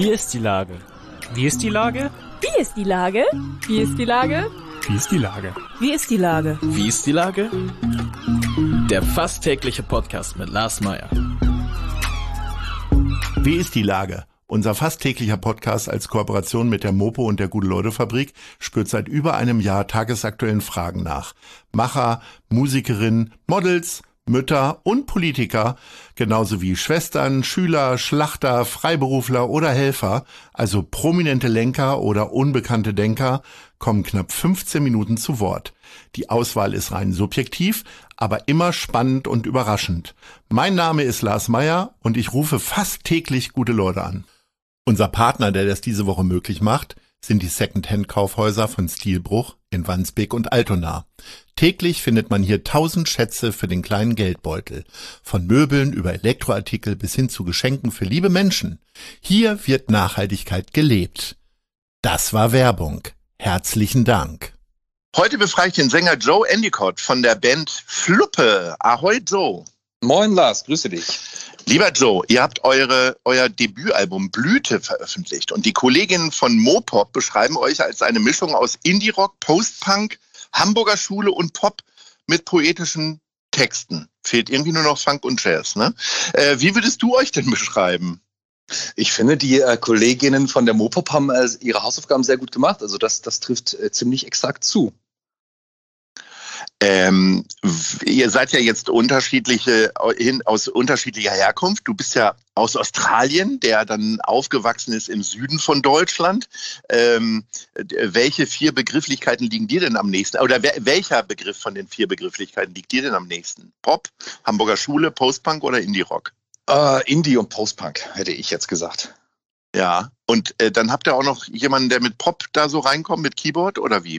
Wie ist die Lage? Wie ist die Lage? Wie ist die Lage? Wie ist die Lage? Wie ist die Lage? Wie ist die Lage? Wie ist die Lage? Der fast tägliche Podcast mit Lars Meyer. Wie ist die Lage? Unser fast täglicher Podcast als Kooperation mit der Mopo und der Gute-Leute-Fabrik spürt seit über einem Jahr tagesaktuellen Fragen nach. Macher, Musikerinnen, Models, Mütter und Politiker, genauso wie Schwestern, Schüler, Schlachter, Freiberufler oder Helfer, also prominente Lenker oder unbekannte Denker, kommen knapp 15 Minuten zu Wort. Die Auswahl ist rein subjektiv, aber immer spannend und überraschend. Mein Name ist Lars Meyer und ich rufe fast täglich gute Leute an. Unser Partner, der das diese Woche möglich macht, sind die Second-Hand-Kaufhäuser von Stilbruch in Wandsbek und Altona. Täglich findet man hier 1000 Schätze für den kleinen Geldbeutel. Von Möbeln über Elektroartikel bis hin zu Geschenken für liebe Menschen. Hier wird Nachhaltigkeit gelebt. Das war Werbung. Herzlichen Dank. Heute befrage ich den Sänger Joe Endicott von der Band Fluppe. Ahoi Joe. Moin Lars, grüße dich. Lieber Joe, ihr habt euer Debütalbum Blüte veröffentlicht und die Kolleginnen von Mopop beschreiben euch als eine Mischung aus Indie-Rock, Post-Punk, Hamburger Schule und Pop mit poetischen Texten. Fehlt irgendwie nur noch Funk und Jazz, ne? Wie würdest du euch denn beschreiben? Ich finde, die Kolleginnen von der Mopop haben ihre Hausaufgaben sehr gut gemacht. Also das trifft ziemlich exakt zu. Ihr seid ja jetzt aus unterschiedlicher Herkunft. Du bist ja aus Australien, der dann aufgewachsen ist im Süden von Deutschland. Welche 4 Begrifflichkeiten liegen dir denn am nächsten? Oder welcher Begriff von den 4 Begrifflichkeiten liegt dir denn am nächsten? Pop, Hamburger Schule, Postpunk oder Indie-Rock? Indie und Postpunk, hätte ich jetzt gesagt. Ja, und dann habt ihr auch noch jemanden, der mit Pop da so reinkommt, mit Keyboard oder wie?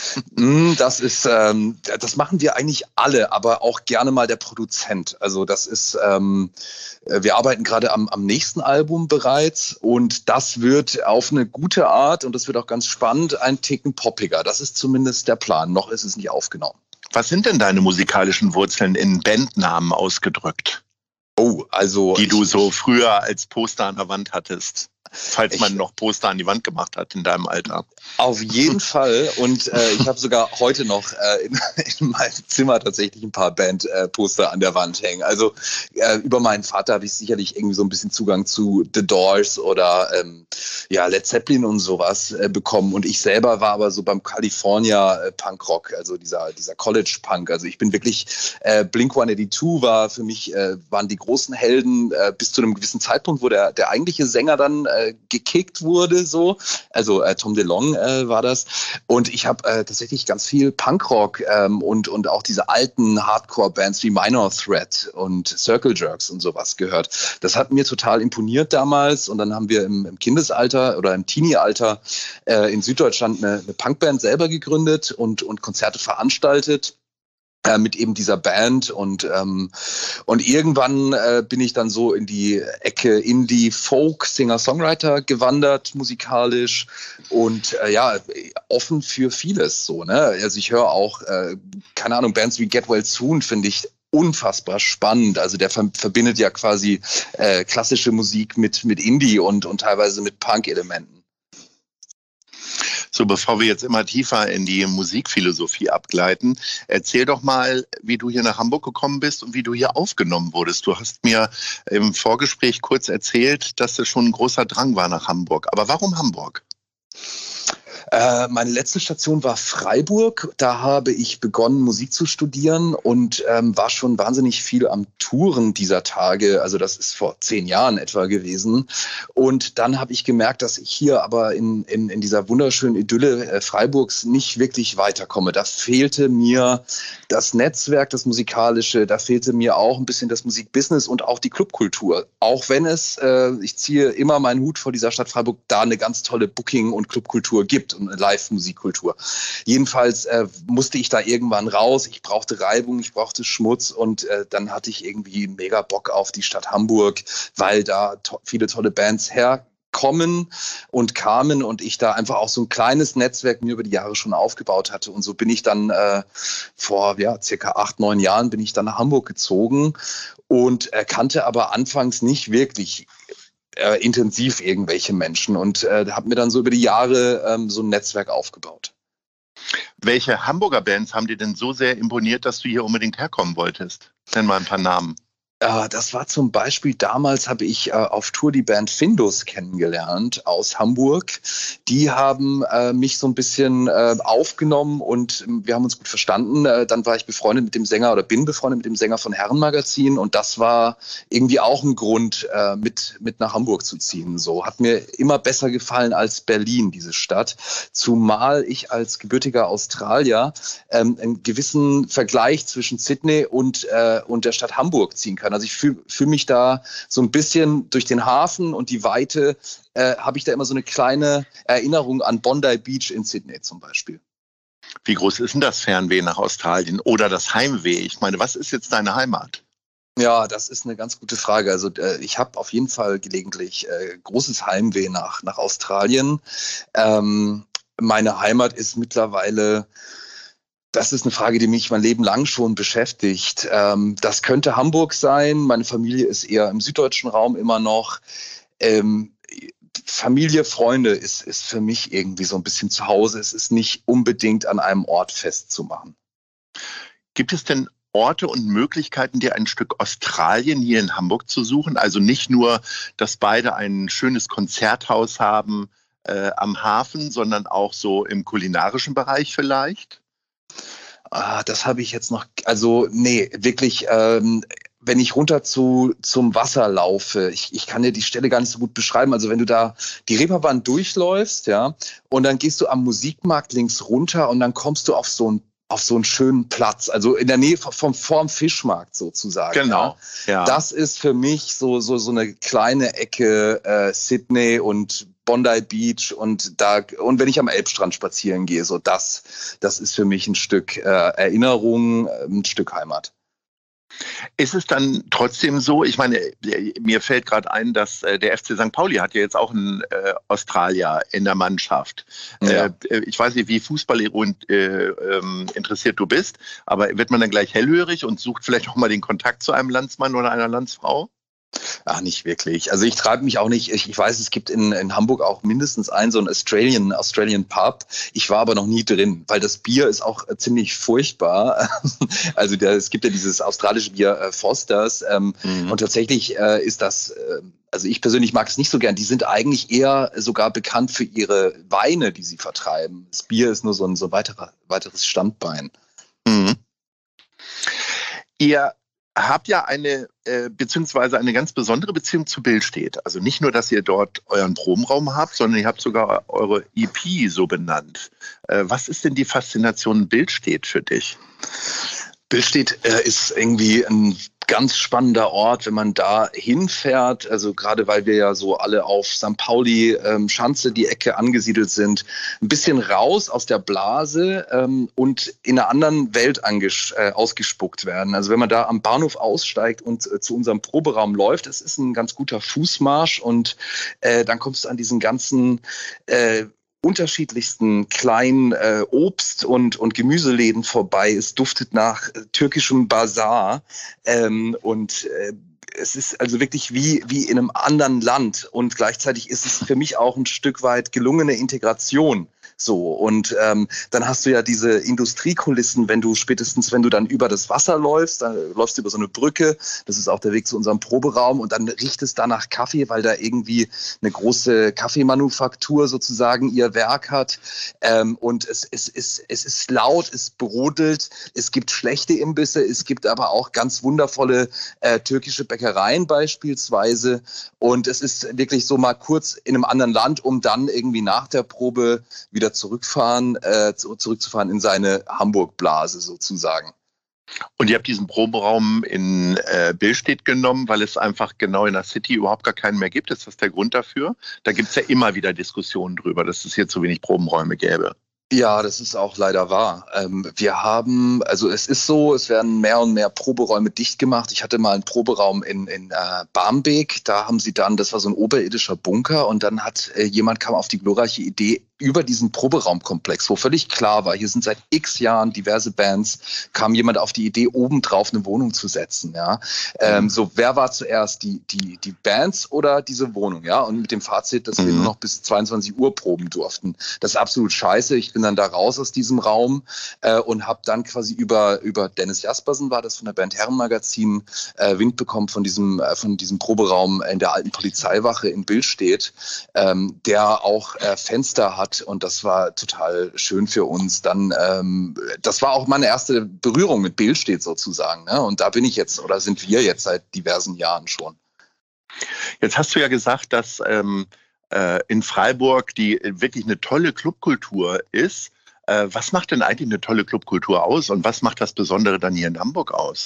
Das machen wir eigentlich alle, aber auch gerne mal der Produzent. Also das ist, wir arbeiten gerade am nächsten Album bereits und das wird auf eine gute Art und das wird auch ganz spannend, ein Ticken poppiger. Das ist zumindest der Plan. Noch ist es nicht aufgenommen. Was sind denn deine musikalischen Wurzeln in Bandnamen ausgedrückt? Oh, also die du so früher als Poster an der Wand hattest. Falls man noch Poster an die Wand gemacht hat in deinem Alter. Auf jeden Fall. Und ich habe sogar heute noch in meinem Zimmer tatsächlich ein paar Band-Poster an der Wand hängen. Also über meinen Vater habe ich sicherlich irgendwie so ein bisschen Zugang zu The Doors oder Led Zeppelin und sowas bekommen. Und ich selber war aber so beim California Punkrock, also dieser College Punk. Also ich bin wirklich, Blink-182 war für mich, waren die großen Helden bis zu einem gewissen Zeitpunkt, wo der eigentliche Sänger dann gekickt wurde, so. Also Tom DeLonge war das. Und ich habe tatsächlich ganz viel Punkrock und auch diese alten Hardcore-Bands wie Minor Threat und Circle Jerks und sowas gehört. Das hat mir total imponiert damals. Und dann haben wir im Kindesalter oder im Teenie-Alter in Süddeutschland eine Punkband selber gegründet und Konzerte veranstaltet. Mit eben dieser Band und irgendwann bin ich dann so in die Ecke Indie, Folk, Singer-Songwriter gewandert, musikalisch und offen für vieles so, ne? Also ich höre auch, keine Ahnung, Bands wie Get Well Soon finde ich unfassbar spannend. Also der verbindet ja quasi klassische Musik mit Indie und teilweise mit Punk-Elementen. So, bevor wir jetzt immer tiefer in die Musikphilosophie abgleiten, erzähl doch mal, wie du hier nach Hamburg gekommen bist und wie du hier aufgenommen wurdest. Du hast mir im Vorgespräch kurz erzählt, dass es schon ein großer Drang war nach Hamburg. Aber warum Hamburg? Meine letzte Station war Freiburg. Da habe ich begonnen, Musik zu studieren und war schon wahnsinnig viel am Touren dieser Tage. Also das ist vor 10 Jahren etwa gewesen. Und dann habe ich gemerkt, dass ich hier aber in dieser wunderschönen Idylle Freiburgs nicht wirklich weiterkomme. Da fehlte mir das Netzwerk, das Musikalische. Da fehlte mir auch ein bisschen das Musikbusiness und auch die Clubkultur. Auch wenn es, ich ziehe immer meinen Hut vor dieser Stadt Freiburg, da eine ganz tolle Booking- und Clubkultur gibt. Live-Musikkultur. Jedenfalls musste ich da irgendwann raus. Ich brauchte Reibung, ich brauchte Schmutz und dann hatte ich irgendwie mega Bock auf die Stadt Hamburg, weil da viele tolle Bands kamen und ich da einfach auch so ein kleines Netzwerk mir über die Jahre schon aufgebaut hatte. Und so bin ich dann vor circa 8, 9 Jahren bin ich dann nach Hamburg gezogen und kannte aber anfangs nicht wirklich intensiv irgendwelche Menschen und habe mir dann so über die Jahre so ein Netzwerk aufgebaut. Welche Hamburger Bands haben dir denn so sehr imponiert, dass du hier unbedingt herkommen wolltest? Nenn mal ein paar Namen. Das war zum Beispiel, damals habe ich auf Tour die Band Findus kennengelernt aus Hamburg. Die haben mich so ein bisschen aufgenommen und wir haben uns gut verstanden. Dann war ich befreundet mit dem Sänger oder bin befreundet mit dem Sänger von Herrenmagazin und das war irgendwie auch ein Grund, mit nach Hamburg zu ziehen. So hat mir immer besser gefallen als Berlin, diese Stadt. Zumal ich als gebürtiger Australier einen gewissen Vergleich zwischen Sydney und der Stadt Hamburg ziehen kann. Also ich fühl mich da so ein bisschen durch den Hafen und die Weite, habe ich da immer so eine kleine Erinnerung an Bondi Beach in Sydney zum Beispiel. Wie groß ist denn das Fernweh nach Australien oder das Heimweh? Ich meine, was ist jetzt deine Heimat? Ja, das ist eine ganz gute Frage. Also ich habe auf jeden Fall gelegentlich großes Heimweh nach Australien. Meine Heimat ist mittlerweile... Das ist eine Frage, die mich mein Leben lang schon beschäftigt. Das könnte Hamburg sein. Meine Familie ist eher im süddeutschen Raum immer noch. Familie, Freunde ist für mich irgendwie so ein bisschen zu Hause. Es ist nicht unbedingt an einem Ort festzumachen. Gibt es denn Orte und Möglichkeiten, dir ein Stück Australien hier in Hamburg zu suchen? Also nicht nur, dass beide ein schönes Konzerthaus haben am Hafen, sondern auch so im kulinarischen Bereich vielleicht? Das habe ich jetzt noch, also nee, wirklich, wenn ich runter zum Wasser laufe, ich kann dir die Stelle gar nicht so gut beschreiben, also wenn du da die Reeperbahn durchläufst, ja, und dann gehst du am Musikmarkt links runter und dann kommst du auf so einen schönen Platz, also in der Nähe vorm Fischmarkt sozusagen. Genau, ja. Das ist für mich so eine kleine Ecke Sydney und Bondi Beach und wenn ich am Elbstrand spazieren gehe, so das ist für mich ein Stück Erinnerung, ein Stück Heimat. Ist es dann trotzdem so, ich meine, mir fällt gerade ein, dass der FC St. Pauli hat ja jetzt auch einen Australier in der Mannschaft. Ja. Ich weiß nicht, wie Fußball interessiert du bist, aber wird man dann gleich hellhörig und sucht vielleicht auch mal den Kontakt zu einem Landsmann oder einer Landsfrau? Ach, nicht wirklich. Also ich treibe mich auch nicht. Ich weiß, es gibt in Hamburg auch mindestens so einen Australian Pub. Ich war aber noch nie drin, weil das Bier ist auch ziemlich furchtbar. Also es gibt ja dieses australische Bier Fosters und tatsächlich ist das, also ich persönlich mag es nicht so gern. Die sind eigentlich eher sogar bekannt für ihre Weine, die sie vertreiben. Das Bier ist nur so ein weiteres Standbein. Mhm. Ihr habt ja beziehungsweise eine ganz besondere Beziehung zu Billstedt. Also nicht nur, dass ihr dort euren Probenraum habt, sondern ihr habt sogar eure EP so benannt. Was ist denn die Faszination Billstedt für dich? Billstedt ist irgendwie ein ganz spannender Ort, wenn man da hinfährt, also gerade weil wir ja so alle auf St. Pauli, Schanze, die Ecke angesiedelt sind, ein bisschen raus aus der Blase und in einer anderen Welt ausgespuckt werden. Also wenn man da am Bahnhof aussteigt und zu unserem Proberaum läuft, es ist ein ganz guter Fußmarsch und dann kommst du an diesen ganzen unterschiedlichsten kleinen Obst- und Gemüseläden vorbei. Es duftet nach türkischem Basar es ist also wirklich wie in einem anderen Land und gleichzeitig ist es für mich auch ein Stück weit gelungene Integration. So, und dann hast du ja diese Industriekulissen, wenn du dann über das Wasser läufst, dann läufst du über so eine Brücke, das ist auch der Weg zu unserem Proberaum und dann riecht es da nach Kaffee, weil da irgendwie eine große Kaffeemanufaktur sozusagen ihr Werk hat und es ist laut, es brodelt, es gibt schlechte Imbisse, es gibt aber auch ganz wundervolle türkische Bäckereien beispielsweise und es ist wirklich so mal kurz in einem anderen Land, um dann irgendwie nach der Probe wieder zurückzufahren in seine Hamburg-Blase sozusagen. Und ihr habt diesen Proberaum in Billstedt genommen, weil es einfach genau in der City überhaupt gar keinen mehr gibt. Ist das der Grund dafür? Da gibt es ja immer wieder Diskussionen drüber, dass es hier zu wenig Probenräume gäbe. Ja, das ist auch leider wahr. Es ist so, es werden mehr und mehr Proberäume dicht gemacht. Ich hatte mal einen Proberaum in Barmbek, da haben sie dann, das war so ein oberirdischer Bunker und dann kam auf die glorreiche Idee, über diesen Proberaumkomplex, wo völlig klar war, hier sind seit x Jahren diverse Bands, kam jemand auf die Idee, obendrauf eine Wohnung zu setzen. Ja? So, wer war zuerst, die Bands oder diese Wohnung? Ja? Und mit dem Fazit, dass wir nur noch bis 22 Uhr proben durften. Das ist absolut scheiße. Ich bin dann da raus aus diesem Raum und habe dann quasi über Dennis Jaspersen, war das von der Band Herrenmagazin, Wind bekommen von diesem Proberaum in der alten Polizeiwache in Billstedt, der auch Fenster hat, und das war total schön für uns. Dann, das war auch meine erste Berührung mit Billstedt sozusagen, ne? Und da bin ich jetzt, oder sind wir jetzt seit diversen Jahren schon. Jetzt hast du ja gesagt, dass in Freiburg die wirklich eine tolle Clubkultur ist. Was macht denn eigentlich eine tolle Clubkultur aus und was macht das Besondere dann hier in Hamburg aus?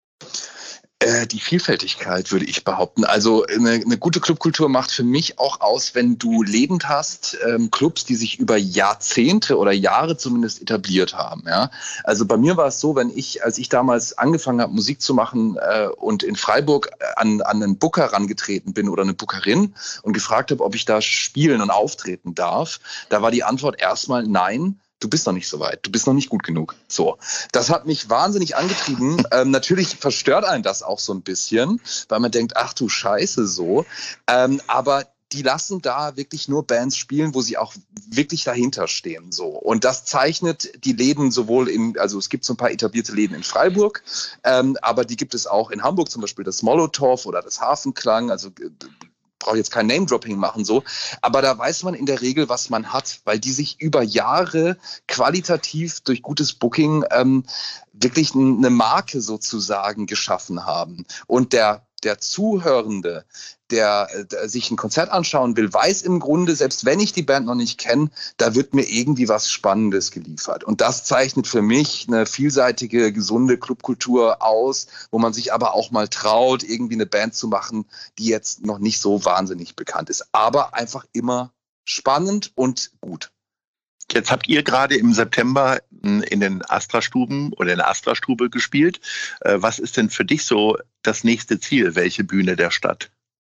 Die Vielfältigkeit, würde ich behaupten. Also eine gute Clubkultur macht für mich auch aus, wenn du lebend hast, Clubs, die sich über Jahrzehnte oder Jahre zumindest etabliert haben. Ja? Also bei mir war es so, als ich damals angefangen habe, Musik zu machen und in Freiburg an einen Booker rangetreten bin oder eine Bookerin und gefragt habe, ob ich da spielen und auftreten darf, da war die Antwort erstmal nein. Du bist noch nicht so weit, du bist noch nicht gut genug. So, das hat mich wahnsinnig angetrieben. Natürlich verstört einen das auch so ein bisschen, weil man denkt, ach du Scheiße, so. Aber die lassen da wirklich nur Bands spielen, wo sie auch wirklich dahinter stehen. So. Und das zeichnet die Läden also es gibt so ein paar etablierte Läden in Freiburg, aber die gibt es auch in Hamburg, zum Beispiel das Molotow oder das Hafenklang, also brauche jetzt kein Name-Dropping machen, so, aber da weiß man in der Regel, was man hat, weil die sich über Jahre qualitativ durch gutes Booking wirklich eine Marke sozusagen geschaffen haben. Und der Zuhörende, der sich ein Konzert anschauen will, weiß im Grunde, selbst wenn ich die Band noch nicht kenne, da wird mir irgendwie was Spannendes geliefert. Und das zeichnet für mich eine vielseitige, gesunde Clubkultur aus, wo man sich aber auch mal traut, irgendwie eine Band zu machen, die jetzt noch nicht so wahnsinnig bekannt ist. Aber einfach immer spannend und gut. Jetzt habt ihr gerade im September in den Astra-Stuben oder in der Astra-Stube gespielt. Was ist denn für dich so das nächste Ziel? Welche Bühne der Stadt?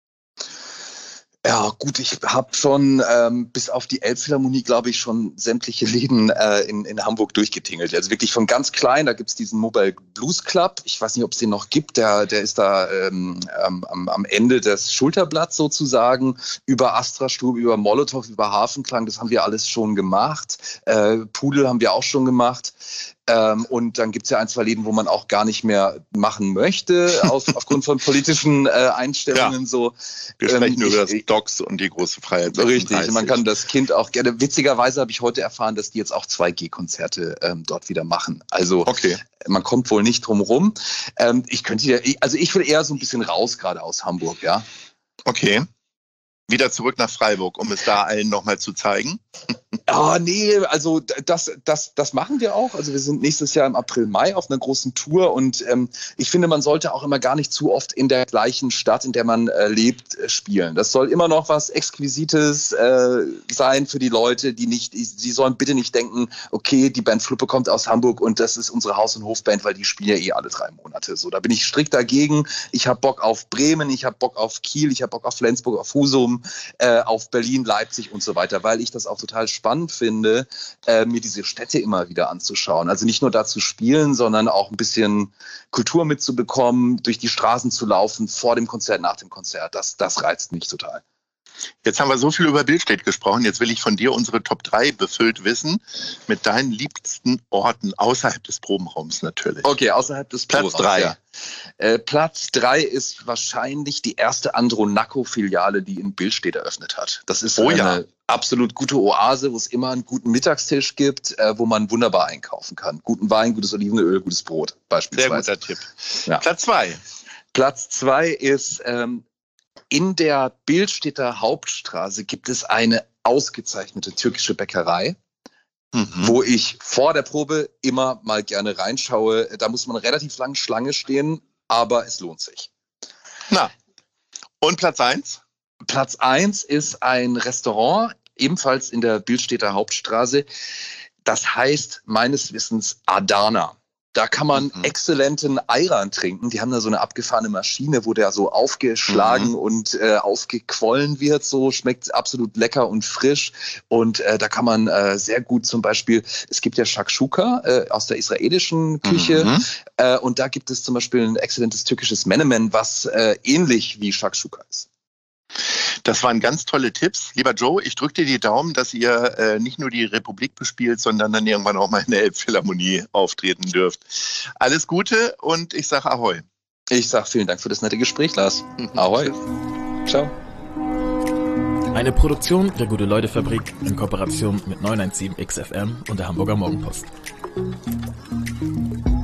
Ja, gut, ich habe schon bis auf die Elbphilharmonie, glaube ich, schon sämtliche Läden in Hamburg durchgetingelt. Also wirklich von ganz klein, da gibt's diesen Mobile Blues Club. Ich weiß nicht, ob es den noch gibt. Der ist da am Ende des Schulterblatts sozusagen. Über Astra-Stube, über Molotow, über Hafenklang, das haben wir alles schon gemacht. Pudel haben wir auch schon gemacht. Und dann gibt's ja ein, zwei Läden, wo man auch gar nicht mehr machen möchte, aufgrund von politischen Einstellungen. Ja. So. Wir sprechen über das Docs und die große Freiheit 36. Richtig, man kann das Kind auch gerne. Witzigerweise habe ich heute erfahren, dass die jetzt auch 2G-Konzerte dort wieder machen. Also okay. Man kommt wohl nicht drum rum. Ich will eher so ein bisschen raus gerade aus Hamburg, ja. Okay. Wieder zurück nach Freiburg, um es da allen nochmal zu zeigen. Nee, also das machen wir auch. Also wir sind nächstes Jahr im April, Mai auf einer großen Tour und ich finde, man sollte auch immer gar nicht zu oft in der gleichen Stadt, in der man lebt, spielen. Das soll immer noch was Exquisites sein für die Leute, sie sollen bitte nicht denken, okay, die Band Fluppe kommt aus Hamburg und das ist unsere Haus- und Hofband, weil die spielen ja alle 3 Monate. So, da bin ich strikt dagegen. Ich habe Bock auf Bremen, ich habe Bock auf Kiel, ich habe Bock auf Flensburg, auf Husum, auf Berlin, Leipzig und so weiter, weil ich das auch total spannend finde, mir diese Städte immer wieder anzuschauen. Also nicht nur da zu spielen, sondern auch ein bisschen Kultur mitzubekommen, durch die Straßen zu laufen, vor dem Konzert, nach dem Konzert. Das reizt mich total. Jetzt haben wir so viel über Billstedt gesprochen. Jetzt will ich von dir unsere Top 3 befüllt wissen, mit deinen liebsten Orten außerhalb des Probenraums natürlich. Okay, außerhalb des Platz Probenraums. 3. Ja. Platz 3 ist wahrscheinlich die erste Andronaco-Filiale, die in Billstedt eröffnet hat. Das ist eine absolut gute Oase, wo es immer einen guten Mittagstisch gibt, wo man wunderbar einkaufen kann. Guten Wein, gutes Olivenöl, gutes Brot beispielsweise. Sehr guter Tipp. Ja. Platz 2. Platz 2 ist in der Billstedter Hauptstraße gibt es eine ausgezeichnete türkische Bäckerei, wo ich vor der Probe immer mal gerne reinschaue. Da muss man relativ lange Schlange stehen, aber es lohnt sich. Na, und Platz 1? Platz 1 ist ein Restaurant, ebenfalls in der Billstedter Hauptstraße. Das heißt meines Wissens Adana. Da kann man exzellenten Ayran trinken. Die haben da so eine abgefahrene Maschine, wo der so aufgeschlagen und aufgequollen wird. So schmeckt absolut lecker und frisch. Und da kann man sehr gut zum Beispiel, es gibt ja Shakshuka aus der israelischen Küche. Und da gibt es zum Beispiel ein exzellentes türkisches Menemen, was ähnlich wie Shakshuka ist. Das waren ganz tolle Tipps. Lieber Joe, ich drücke dir die Daumen, dass ihr nicht nur die Republik bespielt, sondern dann irgendwann auch mal in der Elbphilharmonie auftreten dürft. Alles Gute und ich sage Ahoi. Ich sage vielen Dank für das nette Gespräch, Lars. Ahoi. Ciao. Eine Produktion der Gute-Leute-Fabrik in Kooperation mit 917 XFM und der Hamburger Morgenpost.